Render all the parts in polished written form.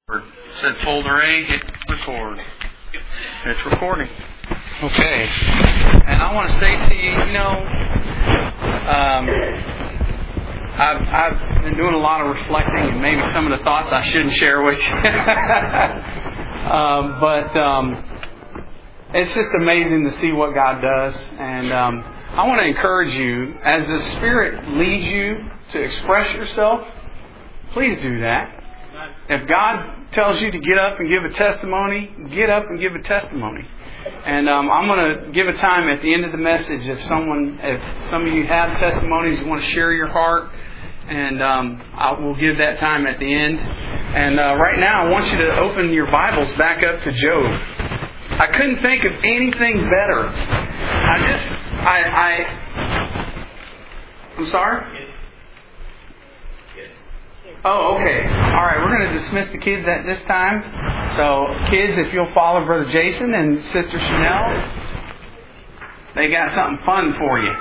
Said folder A, hit record. It's recording. Okay. And I want to say to you, I've been doing a lot of reflecting, and maybe some of the thoughts I shouldn't share with you. But it's just amazing to see what God does. And I want to encourage you, as the Spirit leads you to express yourself, please do that. If God tells you to get up and give a testimony, get up and give a testimony. And I'm going to give a time at the end of the message if some of you have testimonies, you want to share your heart, and I will give that time at the end. And right now I want you to open your Bibles back up to Job. I couldn't think of anything better. I'm sorry? Oh, okay. All right, we're going to dismiss the kids at this time. So, kids, if you'll follow Brother Jason and Sister Chanel, they got something fun for you.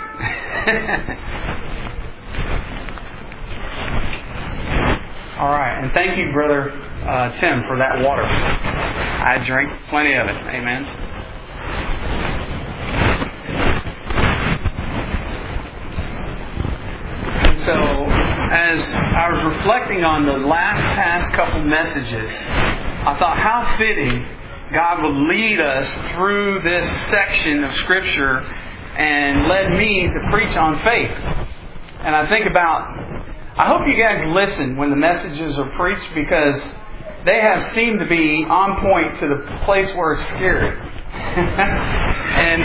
All right, and thank you, Brother Tim, for that water. I drank plenty of it. Amen. So, as I was reflecting on the past couple messages, I thought how fitting God would lead us through this section of Scripture and led me to preach on faith. And I think I hope you guys listen when the messages are preached, because they have seemed to be on point to the place where it's scary. And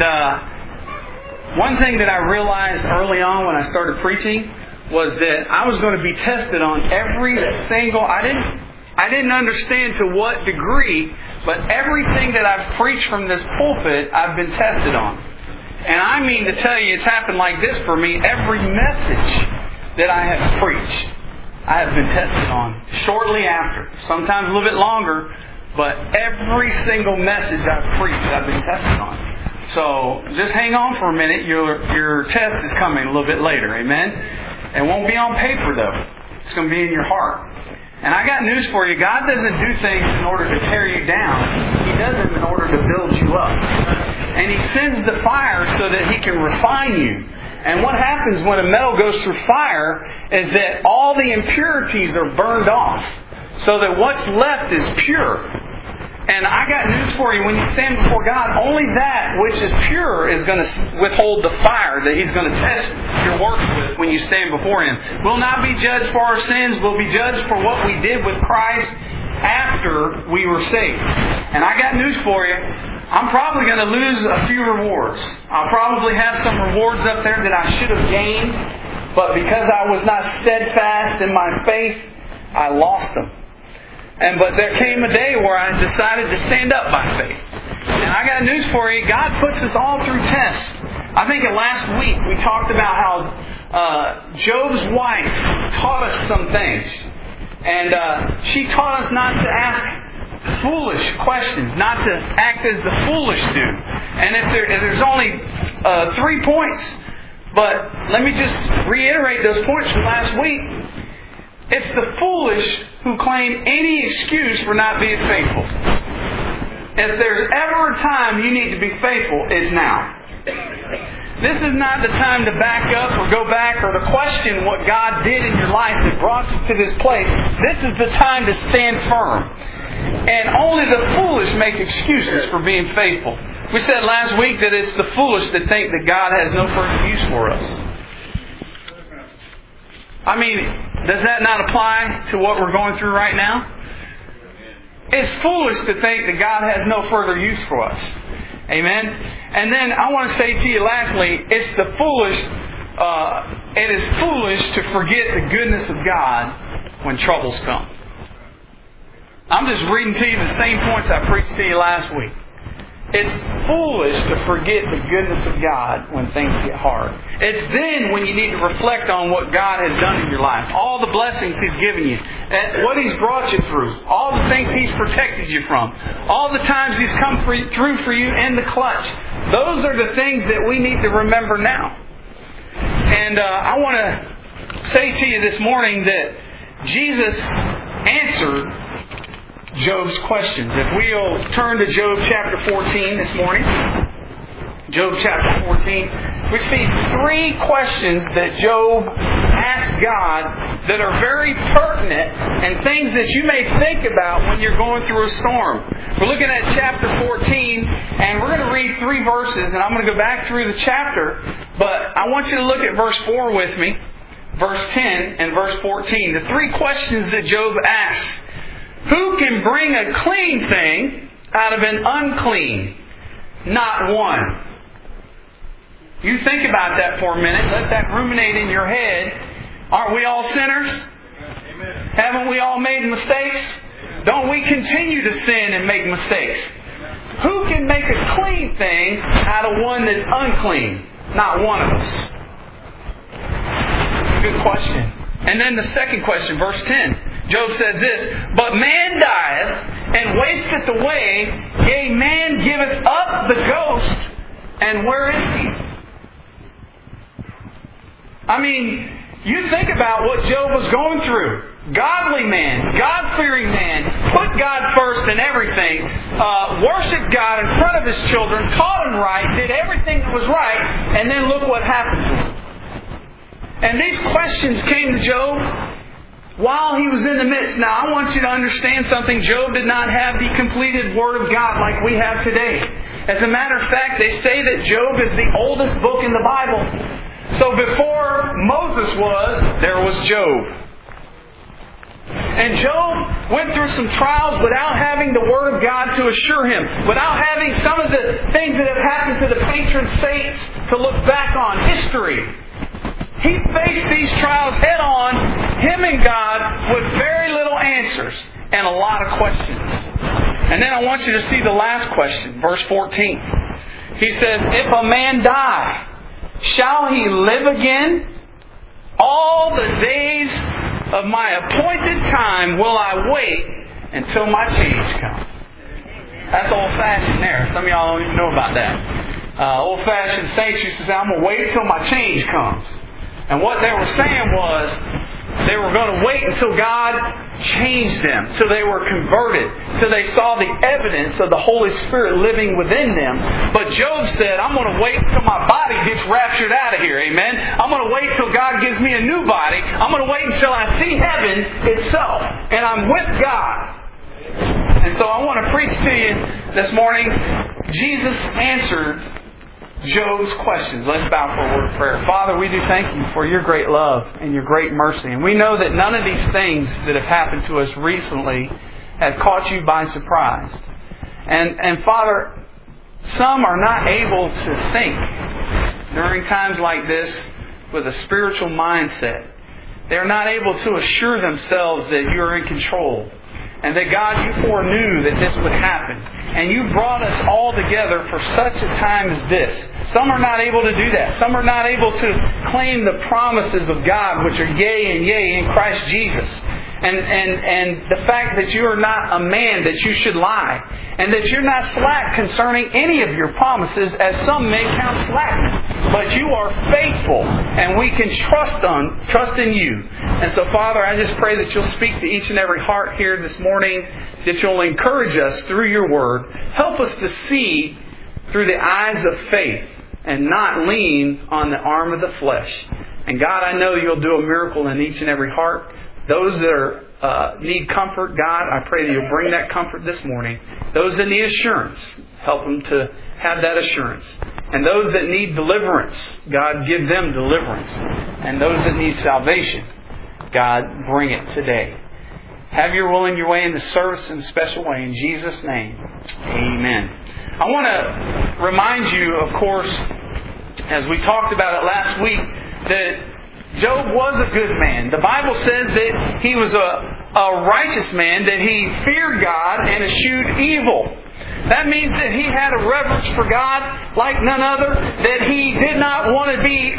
one thing that I realized early on when I started preaching was that I was going to be tested on every single... I didn't understand to what degree, but everything that I've preached from this pulpit, I've been tested on. And I mean to tell you, it's happened like this for me. Every message that I have preached, I have been tested on shortly after. Sometimes a little bit longer, but every single message I've preached, I've been tested on. So just hang on for a minute. Your test is coming a little bit later. Amen? It won't be on paper, though. It's going to be in your heart. And I got news for you. God doesn't do things in order to tear you down. He does them in order to build you up. And He sends the fire so that He can refine you. And what happens when a metal goes through fire is that all the impurities are burned off, so that what's left is pure. And I got news for you. When you stand before God, only that which is pure is going to withhold the fire that He's going to test your work with when you stand before Him. We'll not be judged for our sins. We'll be judged for what we did with Christ after we were saved. And I got news for you. I'm probably going to lose a few rewards. I'll probably have some rewards up there that I should have gained, but because I was not steadfast in my faith, I lost them. But there came a day where I decided to stand up by faith. And I got news for you. God puts us all through tests. I think last week we talked about how Job's wife taught us some things. And she taught us not to ask foolish questions, not to act as the foolish do. And if there's only 3 points, but let me just reiterate those points from last week. It's the foolish who claim any excuse for not being faithful. If there's ever a time you need to be faithful, it's now. This is not the time to back up or go back or to question what God did in your life that brought you to this place. This is the time to stand firm. And only the foolish make excuses for being faithful. We said last week that it's the foolish that think that God has no further use for us. I mean, does that not apply to what we're going through right now? It's foolish to think that God has no further use for us. Amen? And then I want to say to you lastly, it is foolish to forget the goodness of God when troubles come. I'm just reading to you the same points I preached to you last week. It's foolish to forget the goodness of God when things get hard. It's then when you need to reflect on what God has done in your life. All the blessings He's given you. What He's brought you through. All the things He's protected you from. All the times He's come through for you in the clutch. Those are the things that we need to remember now. And I want to say to you this morning that Jesus answered Job's questions. If we'll turn to Job chapter 14 this morning. Job chapter 14. We see 3 questions that Job asked God that are very pertinent and things that you may think about when you're going through a storm. We're looking at chapter 14 and we're going to read 3 verses and I'm going to go back through the chapter. But I want you to look at verse 4 with me, verse 10 and verse 14. The 3 questions that Job asks. Who can bring a clean thing out of an unclean? Not one. You think about that for a minute. Let that ruminate in your head. Aren't we all sinners? Amen. Haven't we all made mistakes? Don't we continue to sin and make mistakes? Who can make a clean thing out of one that's unclean? Not one of us. That's a good question. And then the second question, verse 10. Job says this, But man dieth and wasteth away, yea, man giveth up the ghost, and where is he? I mean, you think about what Job was going through. Godly man, God-fearing man, put God first in everything, worshiped God in front of his children, taught them right, did everything that was right, and then look what happened to him. And these questions came to Job while he was in the midst. Now, I want you to understand something. Job did not have the completed Word of God like we have today. As a matter of fact, they say that Job is the oldest book in the Bible. So before Moses was, there was Job. And Job went through some trials without having the Word of God to assure him, without having some of the things that have happened to the patron saints to look back on, history. He faced these trials head on, him and God, with very little answers and a lot of questions. And then I want you to see the last question, verse 14. He says, If a man die, shall he live again? All the days of my appointed time will I wait until my change comes. That's old-fashioned there. Some of y'all don't even know about that. Old-fashioned saints used to say, I'm going to wait till my change comes. And what they were saying was, they were going to wait until God changed them, till they were converted, till they saw the evidence of the Holy Spirit living within them. But Job said, I'm going to wait until my body gets raptured out of here. Amen. I'm going to wait till God gives me a new body. I'm going to wait until I see heaven itself. And I'm with God. And so I want to preach to you this morning. Jesus answered Job's questions. Let's bow for a word of prayer. Father, we do thank you for your great love and your great mercy. And we know that none of these things that have happened to us recently have caught you by surprise. And Father, some are not able to think during times like this with a spiritual mindset. They're not able to assure themselves that you're in control. And that God, you foreknew that this would happen. And you brought us all together for such a time as this. Some are not able to do that. Some are not able to claim the promises of God, which are yea and yea in Christ Jesus. And the fact that you are not a man that you should lie. And that you're not slack concerning any of your promises, as some may count slackness. But you are faithful, and we can trust in you. And so, Father, I just pray that you'll speak to each and every heart here this morning, that you'll encourage us through your word. Help us to see through the eyes of faith and not lean on the arm of the flesh. And God, I know you'll do a miracle in each and every heart. Those that need comfort, God, I pray that you'll bring that comfort this morning. Those that need assurance, help them to have that assurance. And those that need deliverance, God, give them deliverance. And those that need salvation, God, bring it today. Have your will and your way in the service in a special way. In Jesus' name, amen. I want to remind you, of course, as we talked about it last week, that Job was a good man. The Bible says that he was a righteous man, that he feared God and eschewed evil. That means that he had a reverence for God like none other, that he did not want to be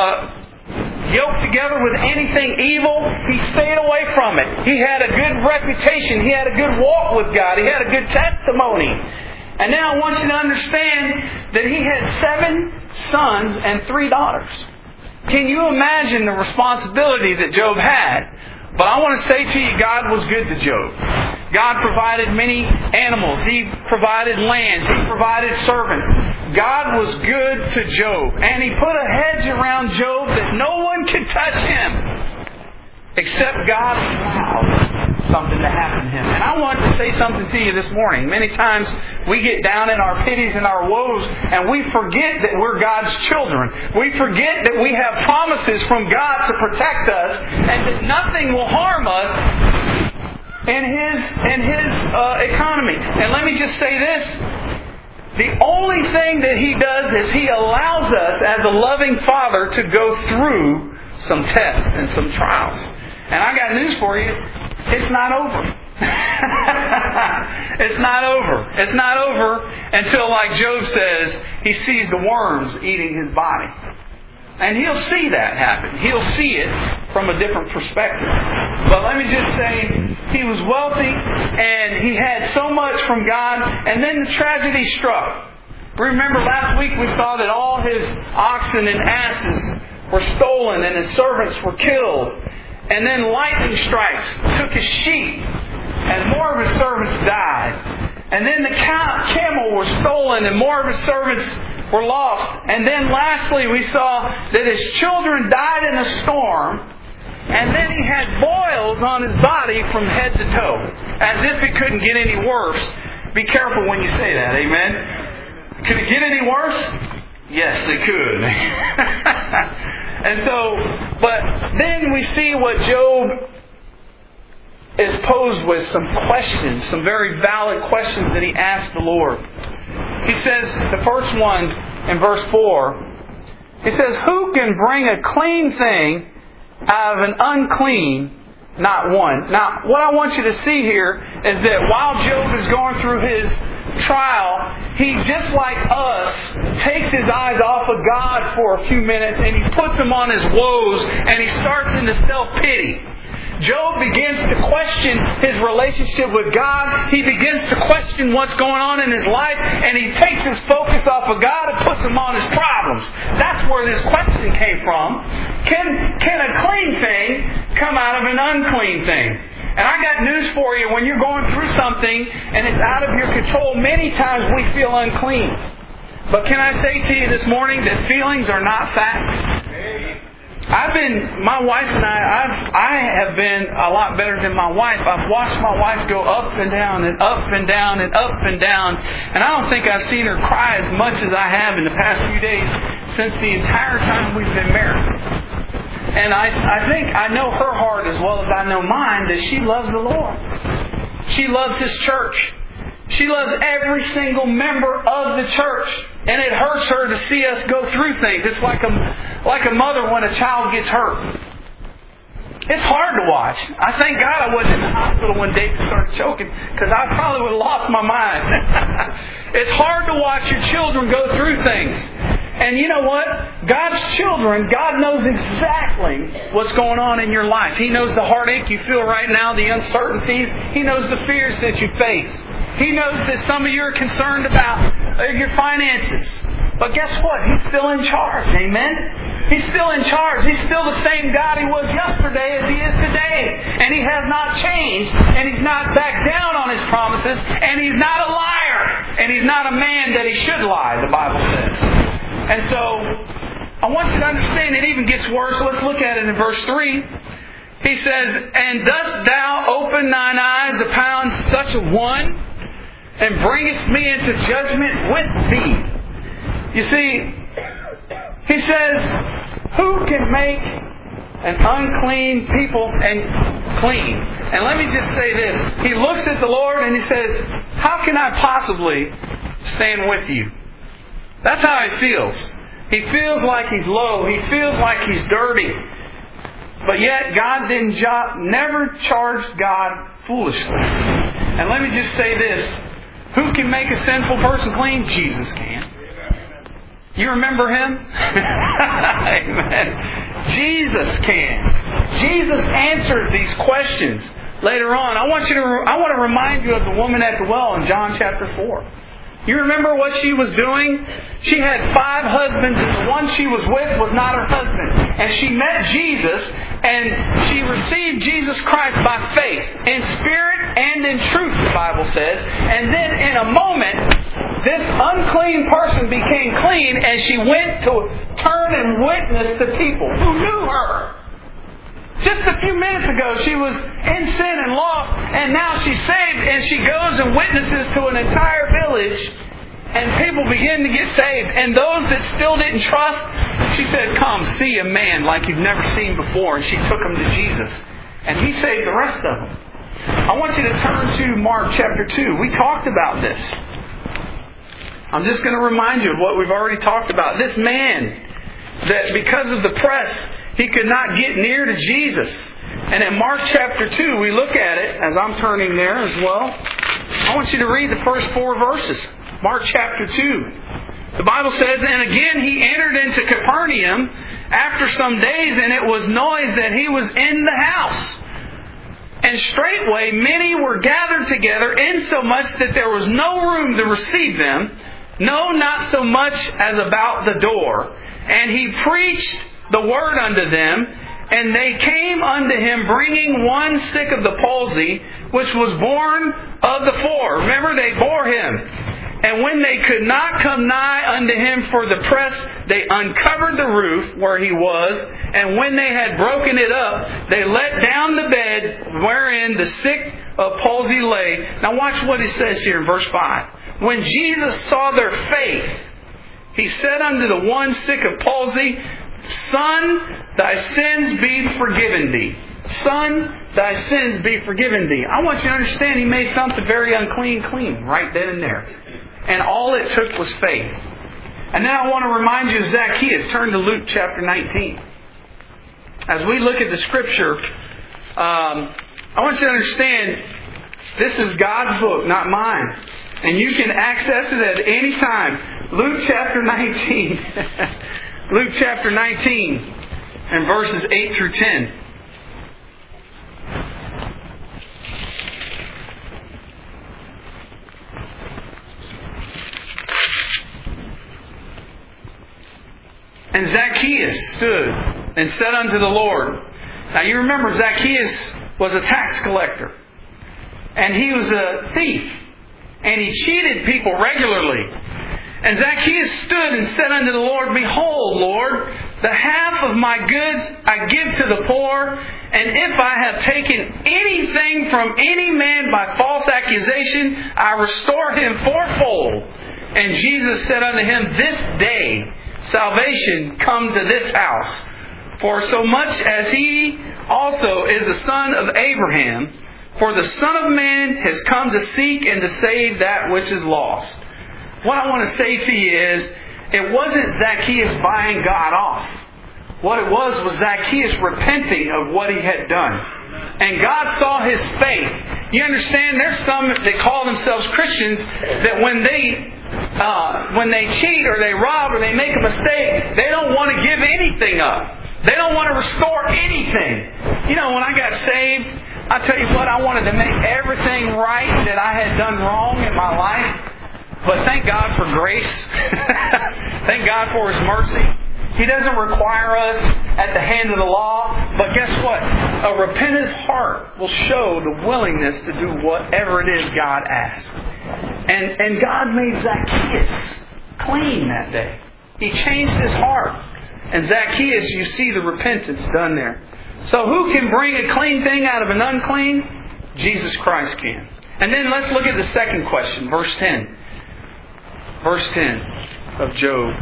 yoked together with anything evil. He stayed away from it. He had a good reputation. He had a good walk with God. He had a good testimony. And now I want you to understand that he had 7 sons and 3 daughters. Can you imagine the responsibility that Job had? But I want to say to you, God was good to Job. God provided many animals. He provided lands. He provided servants. God was good to Job. And He put a hedge around Job that no one could touch him except God allowed something to happen to him. And I want to say something to you this morning. Many times we get down in our pities and our woes and we forget that we're God's children. We forget that we have promises from God to protect us and that nothing will harm us in His economy. And let me just say this. The only thing that He does is He allows us as a loving Father to go through some tests and some trials. And I got news for you. It's not over. It's not over. It's not over until, like Job says, he sees the worms eating his body. And he'll see that happen. He'll see it from a different perspective. But let me just say, he was wealthy and he had so much from God, and then the tragedy struck. Remember last week we saw that all his oxen and asses were stolen and his servants were killed. And then lightning strikes, took his sheep, and more of his servants died. And then the camel was stolen, and more of his servants were lost. And then lastly, we saw that his children died in a storm, and then he had boils on his body from head to toe, as if it couldn't get any worse. Be careful when you say that, amen? Could it get any worse? Yes, it could. And so, but then we see what Job is posed with, some questions, some very valid questions that he asked the Lord. He says, the first one in verse 4, he says, who can bring a clean thing out of an unclean? Not one. Now, what I want you to see here is that while Job is going through his trial, he, just like us, takes his eyes off of God for a few minutes and he puts them on his woes and he starts into self-pity. Job begins to question his relationship with God. He begins to question what's going on in his life, and he takes his focus off of God and puts them on his problems. That's where this question came from. Can a clean thing come out of an unclean thing? And I got news for you. When you're going through something and it's out of your control, many times we feel unclean. But can I say to you this morning that feelings are not facts? My wife and I have been a lot better than my wife. I've watched my wife go up and down and up and down and up and down. And I don't think I've seen her cry as much as I have in the past few days since the entire time we've been married. And I think I know her heart as well as I know mine, that she loves the Lord. She loves His church. She loves every single member of the church. And it hurts her to see us go through things. It's like a mother when a child gets hurt. It's hard to watch. I thank God I wasn't in the hospital when David started choking, because I probably would have lost my mind. It's hard to watch your children go through things. And you know what? God's children, God knows exactly what's going on in your life. He knows the heartache you feel right now, the uncertainties. He knows the fears that you face. He knows that some of you are concerned about your finances. But guess what? He's still in charge. Amen? He's still in charge. He's still the same God He was yesterday as He is today. And He has not changed. And He's not backed down on His promises. And He's not a liar. And He's not a man that He should lie, the Bible says. And so, I want you to understand it even gets worse. Let's look at it in verse 3. He says, and dost thou open thine eyes upon such a one, and bringest me into judgment with thee? You see, he says, who can make an unclean people and clean? And let me just say this. He looks at the Lord and he says, how can I possibly stand with you? That's how he feels. He feels like he's low. He feels like he's dirty. But yet God never charged God foolishly. And let me just say this. Who can make a sinful person clean? Jesus can. You remember Him? Amen. Jesus can. Jesus answered these questions later on. I want to remind you of the woman at the well in John chapter 4. You remember what she was doing? She had 5 husbands, and the one she was with was not her husband. And she met Jesus, and she received Jesus Christ by faith, in spirit and in truth, the Bible says. And then in a moment, this unclean person became clean as she went to turn and witness to people who knew her. Just a few minutes ago, she was in sin and lost, and now she's saved, and she goes and witnesses to an entire village, and people begin to get saved. And those that still didn't trust, she said, "Come, see a man like you've never seen before." And she took them to Jesus, and He saved the rest of them. I want you to turn to Mark chapter 2. We talked about this. I'm just going to remind you of what we've already talked about. This man, that because of the press, he could not get near to Jesus. And in Mark chapter 2, we look at it, as I'm turning there as well. I want you to read the first 4 verses. Mark chapter 2. The Bible says, "And again he entered into Capernaum after some days, and it was noised that he was in the house. And straightway many were gathered together, insomuch that there was no room to receive them, no, not so much as about the door. And he preached the word unto them, and they came unto him, bringing one sick of the palsy, which was born of the 4. Remember, they bore him. And when they could not come nigh unto him for the press, they uncovered the roof where he was. And when they had broken it up, they let down the bed wherein the sick of palsy lay." Now watch what he says here in verse 5. "When Jesus saw their faith, he said unto the one sick of palsy, Son, thy sins be forgiven thee." Son, thy sins be forgiven thee. I want you to understand, he made something very unclean clean right then and there. And all it took was faith. And now I want to remind you of Zacchaeus. Turn to Luke chapter 19. As we look at the Scripture, I want you to understand, this is God's book, not mine. And you can access it at any time. Luke chapter 19. Luke chapter 19 and verses 8 through 10. "And Zacchaeus stood and said unto the Lord." Now you remember, Zacchaeus was a tax collector. And he was a thief. And he cheated people regularly. "And Zacchaeus stood and said unto the Lord, Behold, Lord, the half of my goods I give to the poor, and if I have taken anything from any man by false accusation, I restore him fourfold. And Jesus said unto him, This day salvation come to this house, for so much as he also is a son of Abraham, for the Son of Man has come to seek and to save that which is lost." What I want to say to you is, it wasn't Zacchaeus buying God off. What it was Zacchaeus repenting of what he had done. And God saw his faith. You understand, there's some that call themselves Christians that when they cheat or they rob or they make a mistake, they don't want to give anything up. They don't want to restore anything. You know, when I got saved, I tell you what, I wanted to make everything right that I had done wrong in my life. But thank God for grace. Thank God for His mercy. He doesn't require us at the hand of the law. But guess what? A repentant heart will show the willingness to do whatever it is God asks. And God made Zacchaeus clean that day. He changed his heart. And Zacchaeus, you see the repentance done there. So who can bring a clean thing out of an unclean? Jesus Christ can. And then let's look at the second question, verse 10. Verse 10 of Job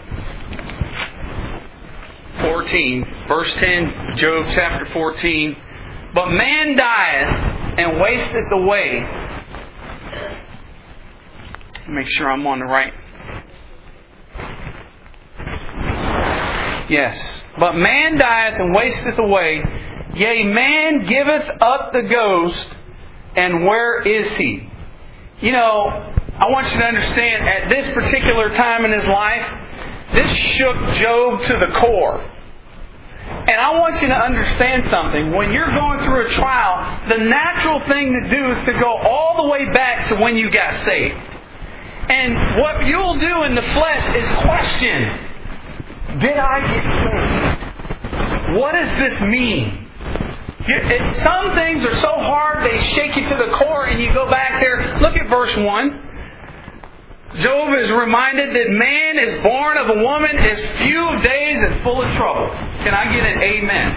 14. Verse 10, Job chapter 14. "But man dieth and wasteth away." Make sure I'm on the right. Yes. "But man dieth and wasteth away. Yea, man giveth up the ghost, and where is he?" You know, I want you to understand, at this particular time in his life, this shook Job to the core. And I want you to understand something. When you're going through a trial, the natural thing to do is to go all the way back to when you got saved. And what you'll do in the flesh is question, did I get saved? What does this mean? Some things are so hard they shake you to the core, and you go back there. Look at verse 1. Job is reminded that man is born of a woman is few of days and full of trouble. Can I get an amen?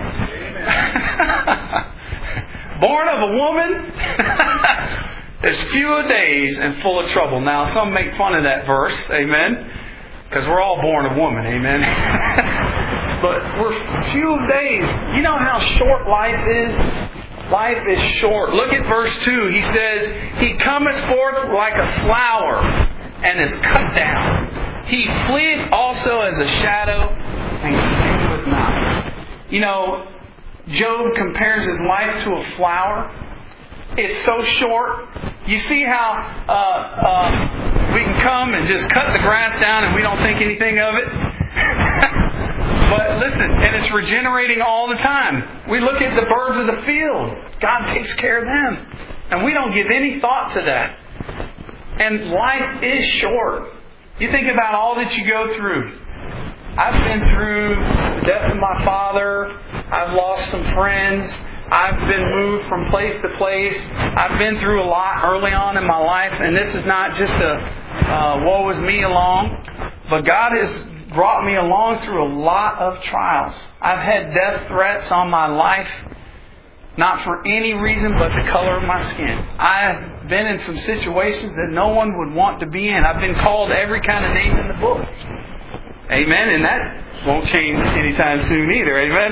Born of a woman is few of days and full of trouble. Now, some make fun of that verse, amen, because we're all born of woman, amen. But we're few of days. You know how short life is? Life is short. Look at verse 2. He says, He cometh forth like a flower and is cut down. He fleeth also as a shadow and continueth not. You know, Job compares his life to a flower. It's so short. You see how we can come and just cut the grass down and we don't think anything of it? But listen, and it's regenerating all the time. We look at the birds of the field. God takes care of them. And we don't give any thought to that. And life is short. You think about all that you go through. I've been through the death of my father. I've lost some friends. I've been moved from place to place. I've been through a lot early on in my life. And this is not just a woe is me along. But God has brought me along through a lot of trials. I've had death threats on my life. Not for any reason but the color of my skin. I've been in some situations that no one would want to be in. I've been called every kind of name in the book. Amen. And that won't change anytime soon either. Amen.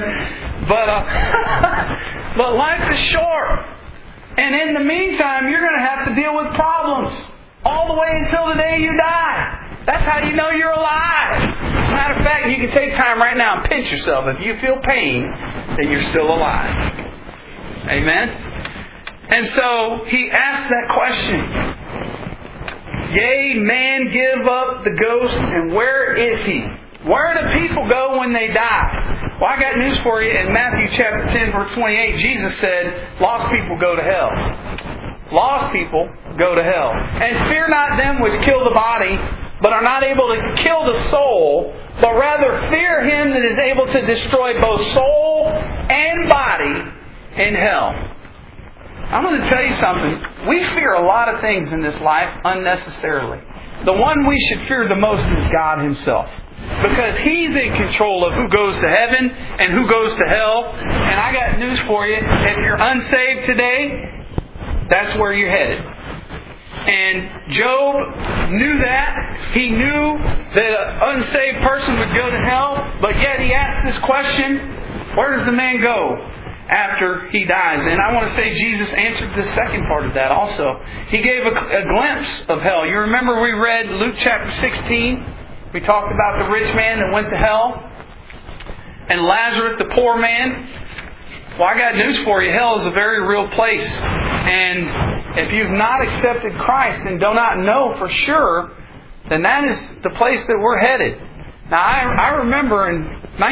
But life is short. And in the meantime, you're going to have to deal with problems. All the way until the day you die. That's how you know you're alive. Matter of fact, you can take time right now and pinch yourself. If you feel pain, then you're still alive. Amen? And so he asked that question. Yea, man give up the ghost, and where is he? Where do people go when they die? Well, I got news for you. In Matthew chapter 10, verse 28, Jesus said, lost people go to hell. Lost people go to hell. And fear not them which kill the body, but are not able to kill the soul, but rather fear him that is able to destroy both soul and body in hell. I'm going to tell you something. We fear a lot of things in this life unnecessarily. The one we should fear the most is God Himself. Because He's in control of who goes to heaven and who goes to hell. And I got news for you. If you're unsaved today, that's where you're headed. And Job knew that. He knew that an unsaved person would go to hell. But yet he asked this question, where does the man go after he dies? And I want to say Jesus answered the second part of that also. He gave a glimpse of hell. You remember we read Luke chapter 16? We talked about the rich man that went to hell. And Lazarus, the poor man. Well, I got news for you. Hell is a very real place. And if you've not accepted Christ and do not know for sure, then that is the place that we're headed. Now, I remember in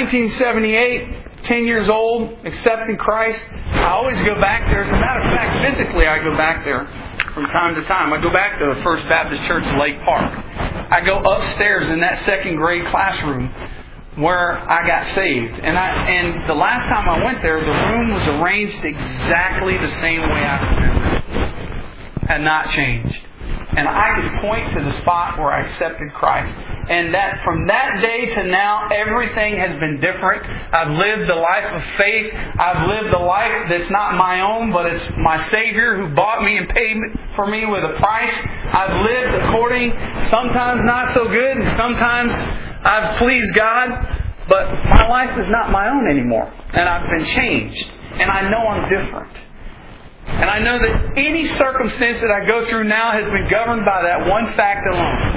1978... 10 years old, accepting Christ. I always go back there. As a matter of fact, physically I go back there from time to time. I go back to the First Baptist Church Lake Park. I go upstairs in that second grade classroom where I got saved. And the last time I went there, the room was arranged exactly the same way I remember it. Had not changed. And I could point to the spot where I accepted Christ. And that from that day to now, everything has been different. I've lived the life of faith. I've lived a life that's not my own, but it's my Savior who bought me and paid for me with a price. I've lived according, sometimes not so good, and sometimes I've pleased God. But my life is not my own anymore. And I've been changed. And I know I'm different. And I know that any circumstance that I go through now has been governed by that one fact alone.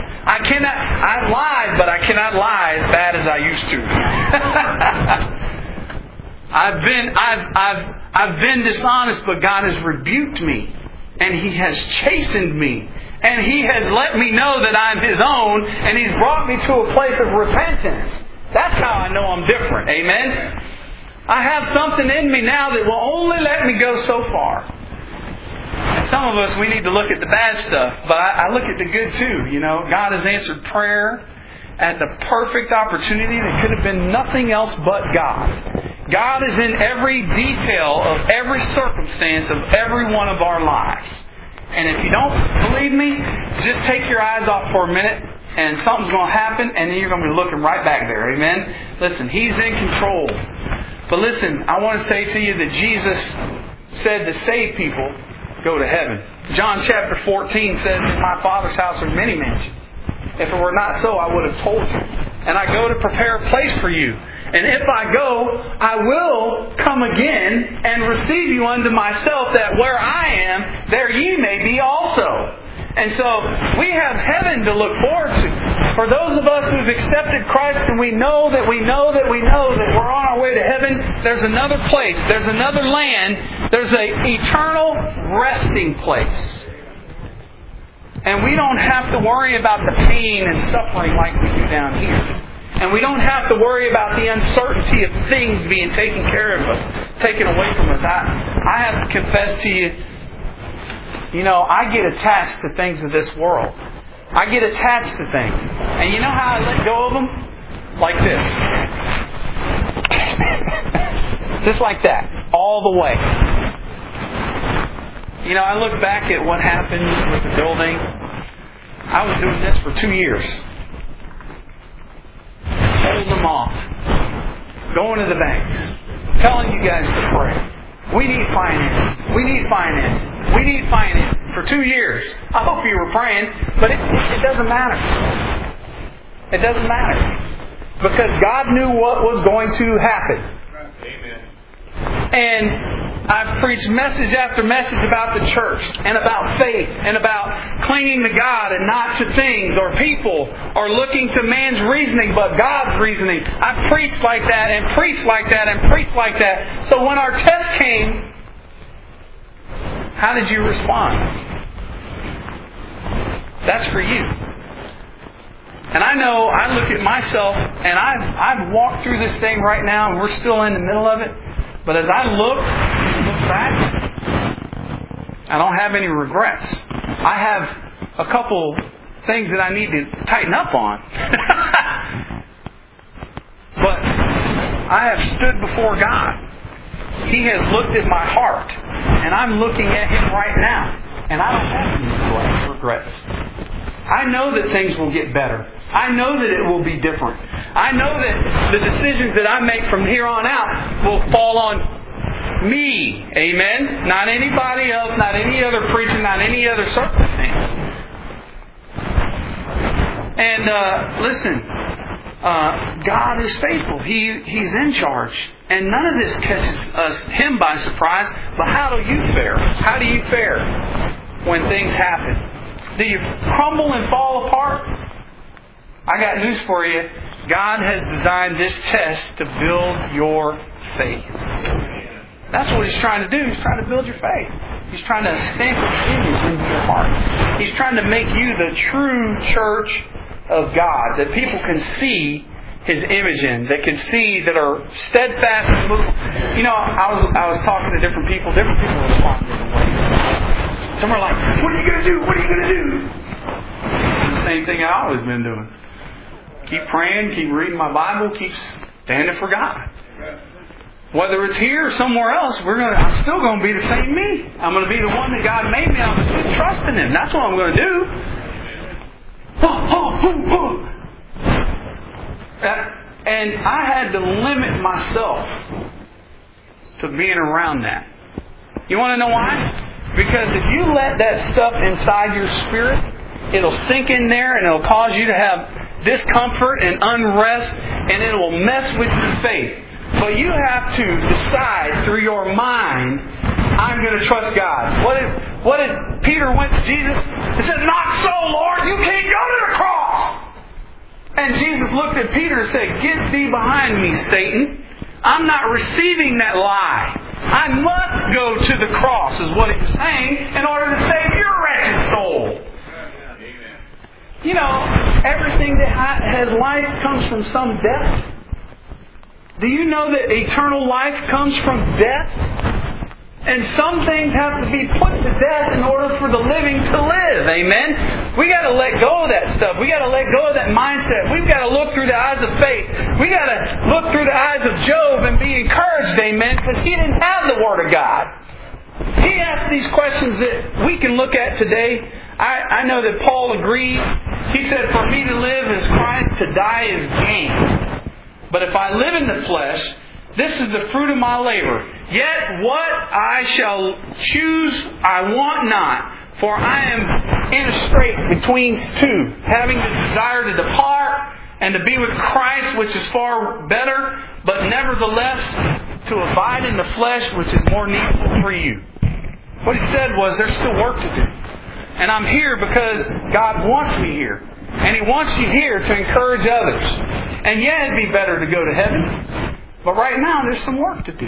I lied, but I cannot lie as bad as I used to. I've been dishonest, but God has rebuked me. And He has chastened me. And He has let me know that I'm His own. And He's brought me to a place of repentance. That's how I know I'm different. Amen? I have something in me now that will only let me go so far. And some of us, we need to look at the bad stuff, but I look at the good too. You know, God has answered prayer at the perfect opportunity that could have been nothing else but God. God is in every detail of every circumstance of every one of our lives. And if you don't believe me, just take your eyes off for a minute and something's going to happen and then you're going to be looking right back there. Amen? Listen, He's in control. But listen, I want to say to you that Jesus said to save people, go to heaven. John chapter 14 says, in my Father's house are many mansions. If it were not so, I would have told you. And I go to prepare a place for you. And if I go, I will come again and receive you unto myself, that where I am, there ye may be also. And so we have heaven to look forward to. For those of us who've accepted Christ and we know that we're on our way to heaven, there's another place, there's another land, there's an eternal resting place. And we don't have to worry about the pain and suffering like we do down here. And we don't have to worry about the uncertainty of things being taken care of us, taken away from us. I have to confess to you, I get attached to things of this world. I get attached to things. And you know how I let go of them? Like this. Just like that. All the way. I look back at what happened with the building. I was doing this for 2 years. Holding them off. Going to the banks. Telling you guys to pray. We need finance. We need finance. We need finance. For 2 years. I hope you were praying, but it doesn't matter. It doesn't matter. Because God knew what was going to happen. Amen. And I've preached message after message about the church and about faith and about clinging to God and not to things or people or looking to man's reasoning but God's reasoning. I preached like that and preached like that and preached like that. So when our test came, how did you respond? That's for you. And I know, I look at myself and I've walked through this thing right now and we're still in the middle of it. But as I look back, I don't have any regrets. I have a couple things that I need to tighten up on. But I have stood before God. He has looked at my heart. And I'm looking at Him right now. And I don't have any regrets. I know that things will get better. I know that it will be different. I know that the decisions that I make from here on out will fall on me. Amen? Not anybody else, not any other preacher, not any other circumstance. And listen, God is faithful. He's in charge. And none of this catches Him by surprise. But how do you fare? How do you fare when things happen? Do you crumble and fall apart? I got news for you. God has designed this test to build your faith. That's what He's trying to do. He's trying to build your faith. He's trying to stamp His image into your heart. He's trying to make you the true church of God, that people can see His image in, that can see, that are steadfast and movable. I was talking to different people. Different people were responding different ways. Some are like, "What are you going to do? What are you going to do?" It's the same thing I've always been doing. Keep praying, keep reading my Bible, keep standing for God. Whether it's here or somewhere else, I'm still going to be the same me. I'm going to be the one that God made me. I'm going to trust in Him. That's what I'm going to do. And I had to limit myself to being around that. You want to know why? Because if you let that stuff inside your spirit, it'll sink in there and it'll cause you to have discomfort and unrest, and it will mess with your faith. But you have to decide through your mind, I'm going to trust God. What did Peter went to Jesus? He said, "Not so, Lord. You can't go to the cross." And Jesus looked at Peter and said, "Get thee behind me, Satan. I'm not receiving that lie. I must go to the cross," is what He was saying, in order to save your wretched soul. Everything that has life comes from some death. Do you know that eternal life comes from death? And some things have to be put to death in order for the living to live. Amen? We got to let go of that stuff. We got to let go of that mindset. We've got to look through the eyes of faith. We got to look through the eyes of Job and be encouraged, amen, because he didn't have the Word of God. He asked these questions that we can look at today. I know that Paul agreed. He said, for me to live is Christ, to die is gain. But if I live in the flesh, this is the fruit of my labor. Yet what I shall choose I want not. For I am in a strait between two, having the desire to depart and to be with Christ, which is far better, but nevertheless to abide in the flesh, which is more needful for you. What he said was, there's still work to do. And I'm here because God wants me here. And He wants you here to encourage others. And yeah, it'd be better to go to heaven. But right now, there's some work to do.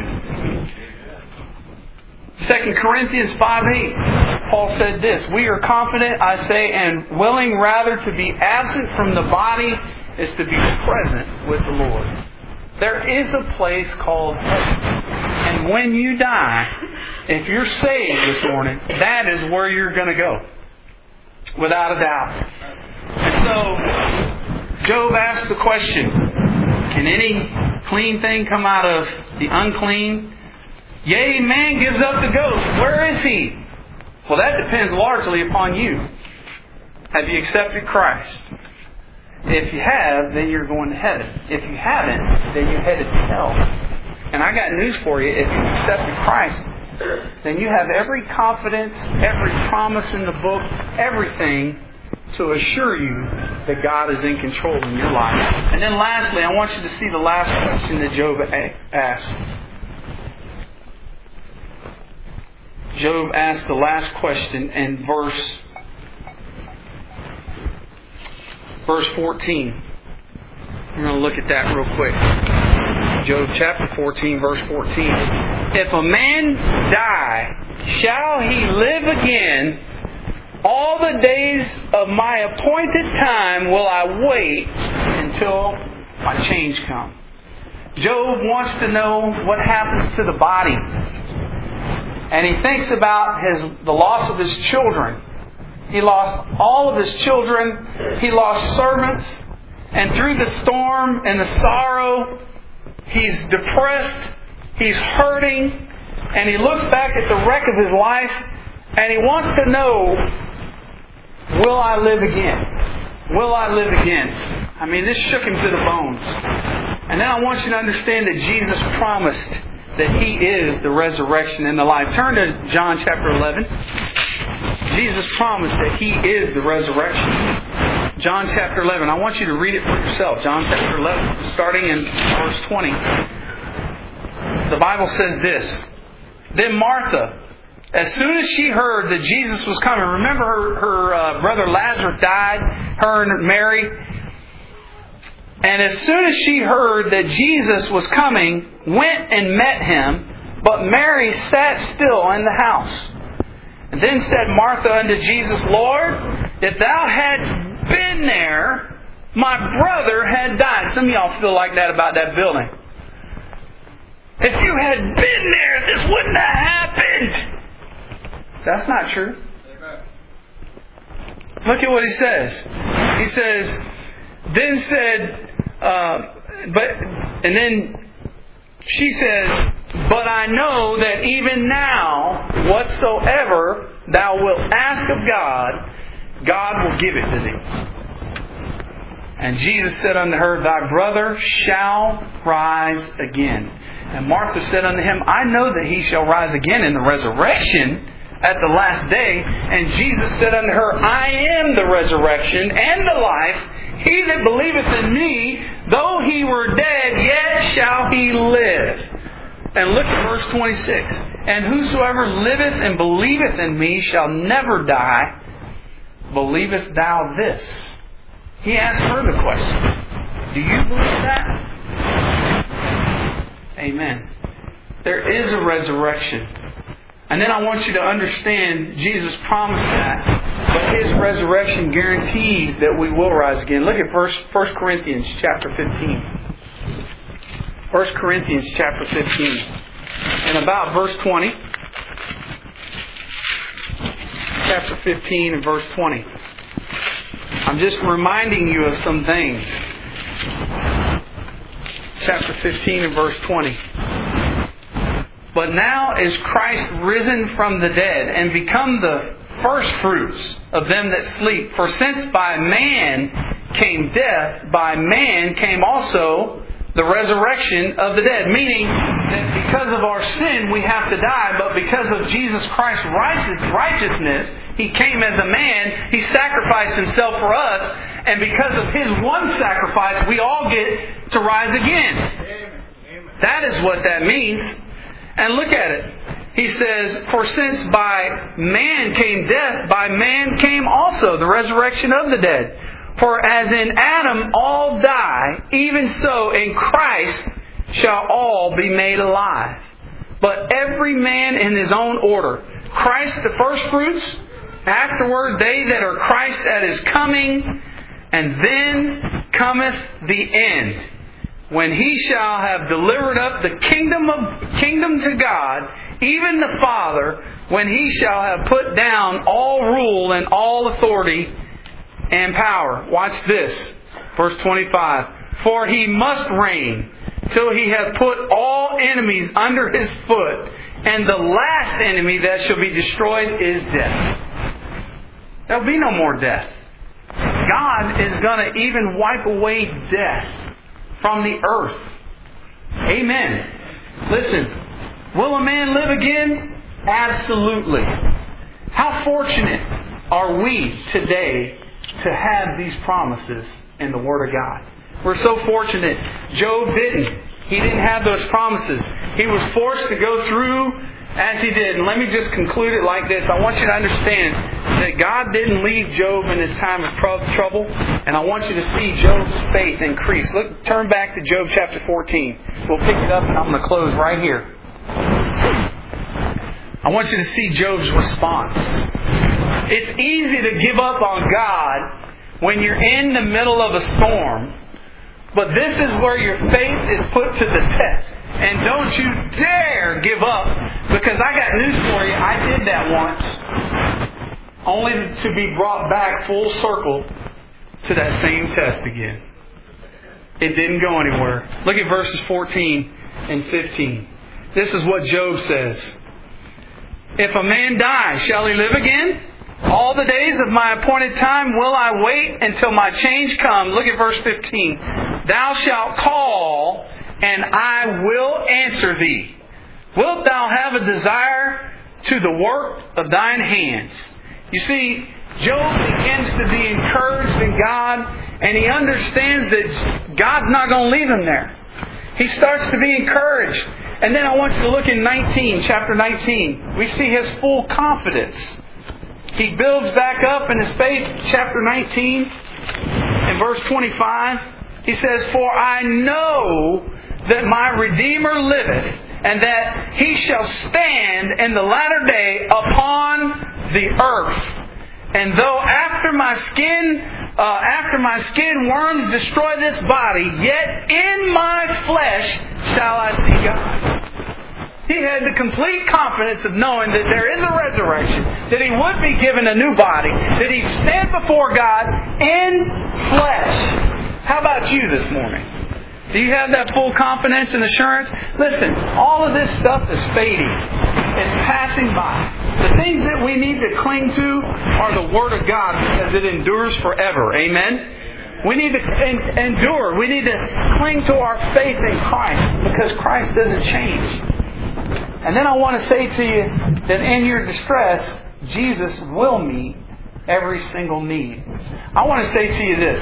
2 Corinthians 5:8, Paul said this, we are confident, I say, and willing rather to be absent from the body is to be present with the Lord. There is a place called heaven. And when you die, if you're saved this morning, that is where you're going to go. Without a doubt. And so, Job asked the question, can any clean thing come out of the unclean? Yea, man gives up the ghost. Where is he? Well, that depends largely upon you. Have you accepted Christ? If you have, then you're going to heaven. If you haven't, then you're headed to hell. And I got news for you. If you've accepted Christ, then you have every confidence, every promise in the book, everything to assure you that God is in control in your life. And then lastly, I want you to see the last question that Job asked. Job asked the last question in verse 14. We're going to look at that real quick. Job chapter 14, verse 14. If a man die, shall he live again? All the days of my appointed time will I wait until my change comes. Job wants to know what happens to the body. And he thinks about the loss of his children. He lost all of his children. He lost servants. And through the storm and the sorrow, he's depressed. He's hurting. And he looks back at the wreck of his life. And he wants to know, will I live again? Will I live again? I mean, this shook him to the bones. And then I want you to understand that Jesus promised that He is the resurrection and the life. Turn to John chapter 11. Jesus promised that He is the resurrection. John chapter 11. I want you to read it for yourself. John chapter 11, starting in verse 20. The Bible says this. Then Martha, as soon as she heard that Jesus was coming, remember her brother Lazarus died, her and Mary. And as soon as she heard that Jesus was coming, went and met Him, but Mary sat still in the house. And then said Martha unto Jesus, Lord, if Thou hadst been there, my brother had died. Some of y'all feel like that about that building. If you had been there, this wouldn't have happened. That's not true. Look at what he says. He says, then said, and then she says, but I know that even now, whatsoever thou wilt ask of God, God will give it to thee. And Jesus said unto her, thy brother shall rise again. And Martha said unto Him, I know that he shall rise again in the resurrection at the last day. And Jesus said unto her, I am the resurrection and the life. He that believeth in me, though he were dead, yet shall he live. And look at verse 26. And whosoever liveth and believeth in me shall never die. Believest thou this? He asked her the question. Do you believe that? Amen. There is a resurrection. And then I want you to understand Jesus promised that, but His resurrection guarantees that we will rise again. Look at 1 Corinthians chapter 15. 1 Corinthians chapter 15. And about verse 20. Chapter 15 and verse 20. I'm just reminding you of some things. Chapter 15 and verse 20. But now is Christ risen from the dead and become the first fruits of them that sleep. For since by man came death, by man came also the resurrection of the dead. Meaning that because of our sin we have to die, but because of Jesus Christ's righteousness, He came as a man, He sacrificed Himself for us, and because of His one sacrifice we all get to rise again. Amen. That is what that means. And look at it. He says, for since by man came death, by man came also the resurrection of the dead. For as in Adam all die, even so in Christ shall all be made alive. But every man in his own order. Christ the firstfruits, afterward they that are Christ at His coming, and then cometh the end, when He shall have delivered up the kingdom to God, even the Father, when He shall have put down all rule and all authority and power. Watch this. Verse 25. For He must reign till He hath put all enemies under His foot, and the last enemy that shall be destroyed is death. There will be no more death. God is going to even wipe away death from the earth. Amen. Listen, will a man live again? Absolutely. How fortunate are we today to have these promises in the Word of God? We're so fortunate. Job didn't. He didn't have those promises. He was forced to go through as he did. And let me just conclude it like this. I want you to understand that God didn't leave Job in his time of trouble. And I want you to see Job's faith increase. Look, turn back to Job chapter 14. We'll pick it up and I'm going to close right here. I want you to see Job's response. It's easy to give up on God when you're in the middle of a storm. But this is where your faith is put to the test. And don't you dare give up, because I got news for you. I did that once, only to be brought back full circle to that same test again. It didn't go anywhere. Look at verses 14 and 15. This is what Job says. If a man die, shall he live again? All the days of my appointed time will I wait until my change come. Look at verse 15. Thou shalt call, and I will answer thee. Wilt thou have a desire to the work of thine hands? You see, Job begins to be encouraged in God, and he understands that God's not going to leave him there. He starts to be encouraged. And then I want you to look in chapter 19. We see his full confidence. He builds back up in his faith, chapter 19, in verse 25. He says, For I know that my Redeemer liveth, and that He shall stand in the latter day upon the earth. And though after my skin worms destroy this body, yet in my flesh shall I see God. He had the complete confidence of knowing that there is a resurrection, that he would be given a new body, that he'd stand before God in flesh. How about you this morning? Do you have that full confidence and assurance? Listen, all of this stuff is fading. It's passing by. The things that we need to cling to are the Word of God, because it endures forever. Amen? We need to endure. We need to cling to our faith in Christ, because Christ doesn't change. And then I want to say to you that in your distress, Jesus will meet every single need. I want to say to you this.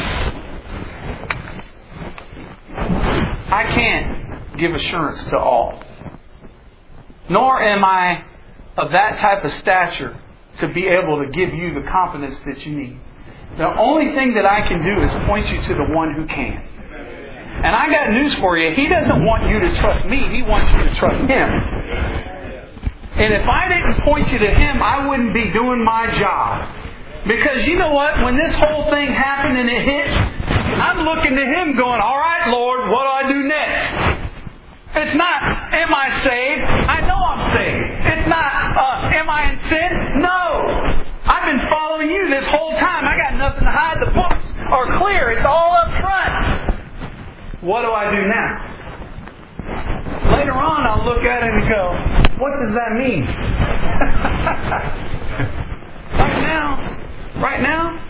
I can't give assurance to all. Nor am I of that type of stature to be able to give you the confidence that you need. The only thing that I can do is point you to the one who can. And I got news for you. He doesn't want you to trust me. He wants you to trust Him. And if I didn't point you to Him, I wouldn't be doing my job. Because you know what? When this whole thing happened and it hit, I'm looking to Him going, all right, Lord, what do I do next? It's not, am I saved? I know I'm saved. It's not, am I in sin? No. I've been following telling you this whole time, I got nothing to hide. The books are clear. It's all up front. What do I do now? Later on, I'll look at it and go, what does that mean? Right now,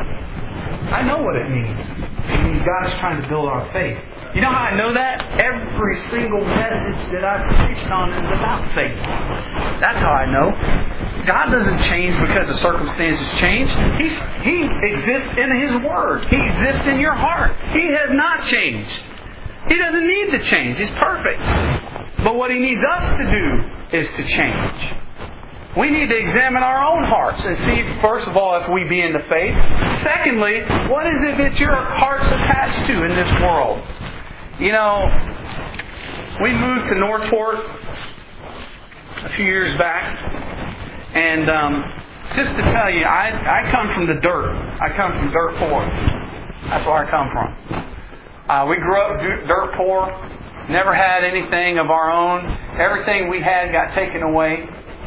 I know what it means. It means God's trying to build our faith. You know how I know that? Every single message that I've preached on is about faith. That's how I know. God doesn't change because the circumstances change. He exists in His Word. He exists in your heart. He has not changed. He doesn't need to change. He's perfect. But what He needs us to do is to change. We need to examine our own hearts and see, first of all, if we be in the faith. Secondly, what is it that your heart's attached to in this world? You know, we moved to Northport a few years back. And just to tell you, I come from the dirt. I come from dirt poor. That's where I come from. We grew up dirt poor. Never had anything of our own. Everything we had got taken away.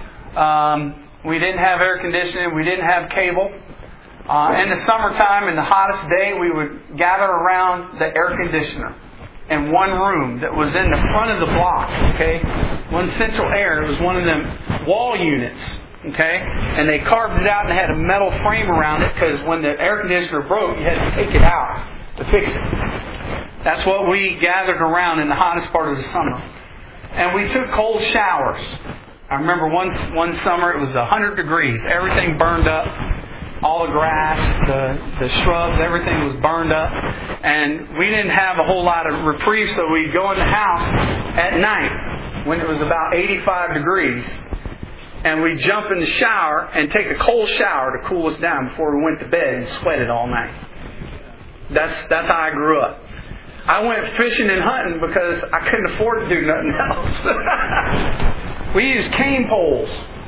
We didn't have air conditioning. We didn't have cable. In the summertime, in the hottest day, we would gather around the air conditioner in one room that was in the front of the block. Okay, one central air. It was one of them wall units. Okay, and they carved it out and had a metal frame around it because when the air conditioner broke, you had to take it out to fix it. That's what we gathered around in the hottest part of the summer. And we took cold showers. I remember one summer it was 100 degrees. Everything burned up. All the grass, the shrubs, everything was burned up. And we didn't have a whole lot of reprieve, so we'd go in the house at night when it was about 85 degrees. And we'd jump in the shower and take a cold shower to cool us down before we went to bed and sweated all night. That's how I grew up. I went fishing and hunting because I couldn't afford to do nothing else. We used cane poles.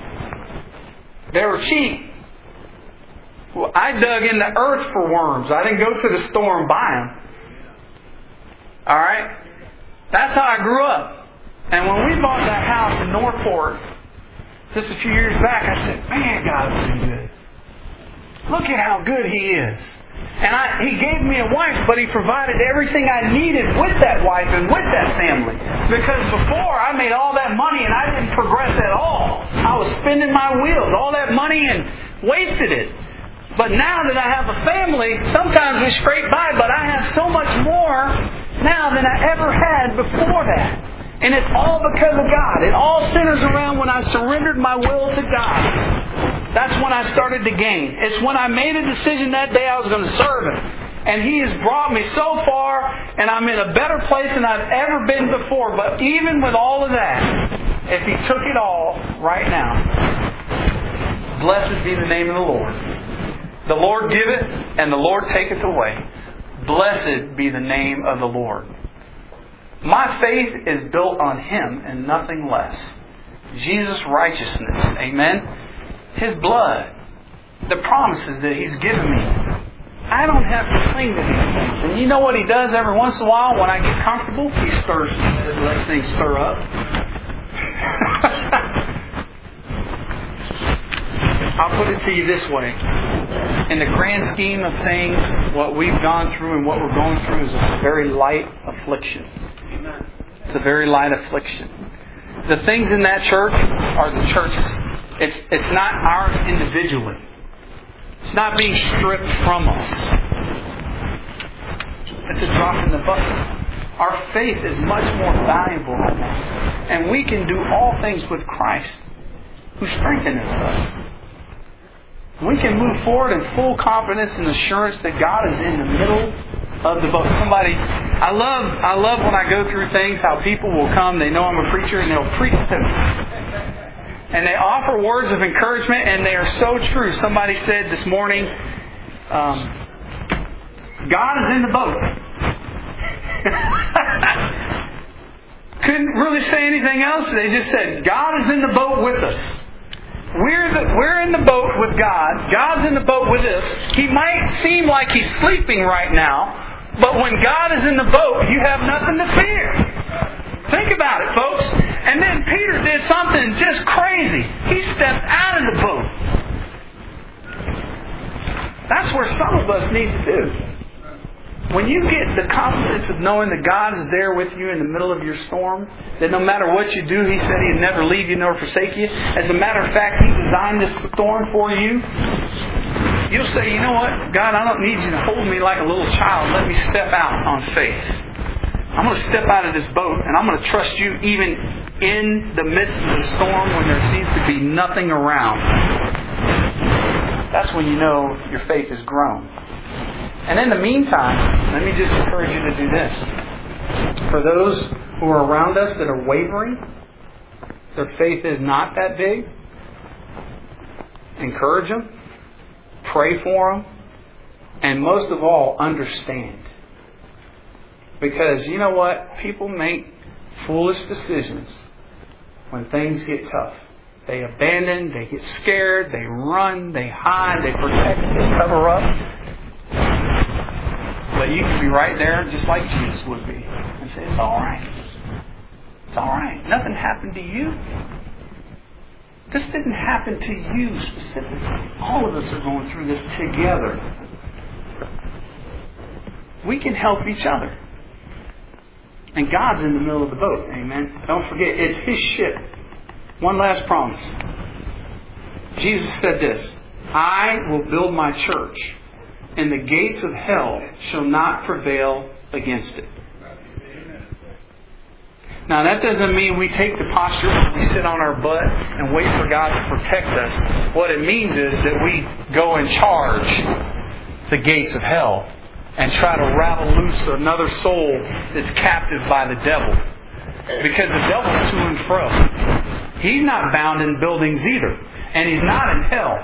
They were cheap. Well, I dug in the earth for worms. I didn't go to the store and buy them. Alright? That's how I grew up. And when we bought that house in Northport, just a few years back, I said, man, God's been good. Look at how good He is. And He gave me a wife, but He provided everything I needed with that wife and with that family. Because before, I made all that money and I didn't progress at all. I was spinning my wheels, all that money, and wasted it. But now that I have a family, sometimes we scrape by, but I have so much more now than I ever had before that. And it's all because of God. It all centers around when I surrendered my will to God. That's when I started to gain. It's when I made a decision that day I was going to serve Him. And He has brought me so far, and I'm in a better place than I've ever been before. But even with all of that, if He took it all right now, blessed be the name of the Lord. The Lord giveth, and the Lord taketh away. Blessed be the name of the Lord. My faith is built on Him and nothing less. Jesus' righteousness. Amen. His blood. The promises that He's given me. I don't have to cling to these things. And you know what He does every once in a while when I get comfortable? He stirs me. He lets things stir up. I'll put it to you this way. In the grand scheme of things, what we've gone through and what we're going through is a very light affliction. It's a very light affliction. The things in that church are the church's. It's not ours individually. It's not being stripped from us. It's a drop in the bucket. Our faith is much more valuable than that. And we can do all things with Christ who strengtheneth us. We can move forward in full confidence and assurance that God is in the middle of the boat. I love when I go through things, how people will come, they know I'm a preacher, and they'll preach to me. And they offer words of encouragement, and they are so true. Somebody said this morning, God is in the boat. Couldn't really say anything else. They just said, God is in the boat with us. We're in the boat with God. God's in the boat with us. He might seem like He's sleeping right now, but when God is in the boat, you have nothing to fear. Think about it, folks. And then Peter did something just crazy. He stepped out of the boat. That's where some of us need to do. When you get the confidence of knowing that God is there with you in the middle of your storm, that no matter what you do, He said He'd never leave you nor forsake you. As a matter of fact, He designed this storm for you. You'll say, you know what? God, I don't need you to hold me like a little child. Let me step out on faith. I'm going to step out of this boat and I'm going to trust you even in the midst of the storm when there seems to be nothing around. That's when you know your faith has grown. And in the meantime, let me just encourage you to do this. For those who are around us that are wavering, their faith is not that big, encourage them, pray for them, and most of all, understand. Because you know what? People make foolish decisions when things get tough. They abandon, they get scared, they run, they hide, they protect, they cover up. But you can be right there just like Jesus would be and say, it's all right. It's all right. Nothing happened to you. This didn't happen to you specifically. All of us are going through this together. We can help each other. And God's in the middle of the boat. Amen. Don't forget, it's His ship. One last promise. Jesus said this, I will build my church, and the gates of hell shall not prevail against it. Now that doesn't mean we take the posture where we sit on our butt and wait for God to protect us. What it means is that we go and charge the gates of hell and try to rattle loose another soul that's captive by the devil. Because the devil's to and fro. He's not bound in buildings either. And he's not in hell.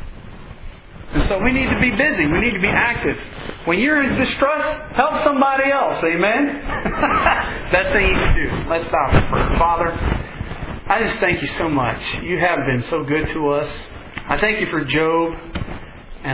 And so we need to be busy. We need to be active. When you're in distress, help somebody else. Amen? That's the thing you can do. Let's bow for prayer. Father, I just thank you so much. You have been so good to us. I thank you for Job. And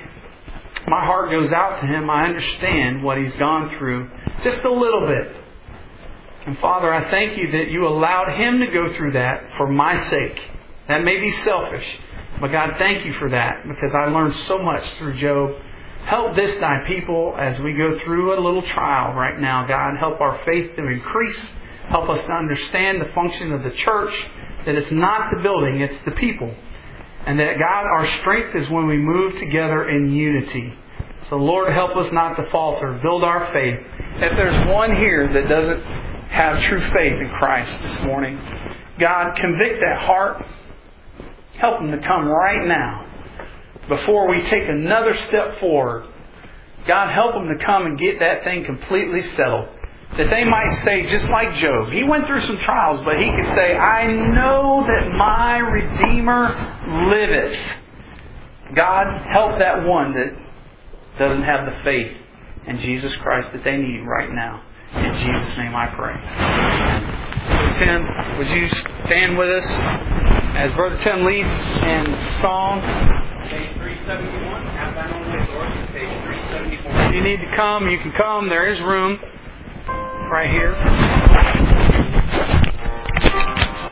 my heart goes out to him. I understand what he's gone through just a little bit. And Father, I thank you that you allowed him to go through that for my sake. That may be selfish. But God, thank you for that, because I learned so much through Job. Help this thy people as we go through a little trial right now, God. Help our faith to increase. Help us to understand the function of the church, that it's not the building, it's the people. And that, God, our strength is when we move together in unity. So, Lord, help us not to falter. Build our faith. If there's one here that doesn't have true faith in Christ this morning, God, convict that heart. Help them to come right now before we take another step forward. God, help them to come and get that thing completely settled. That they might say, just like Job, he went through some trials, but he could say, I know that my Redeemer liveth. God, help that one that doesn't have the faith in Jesus Christ that they need right now. In Jesus' name I pray. Tim, would you stand with us as Brother Tim leads in song? Page 371. Have thine own way, Lord. Page 374. If you need to come, you can come. There is room right here.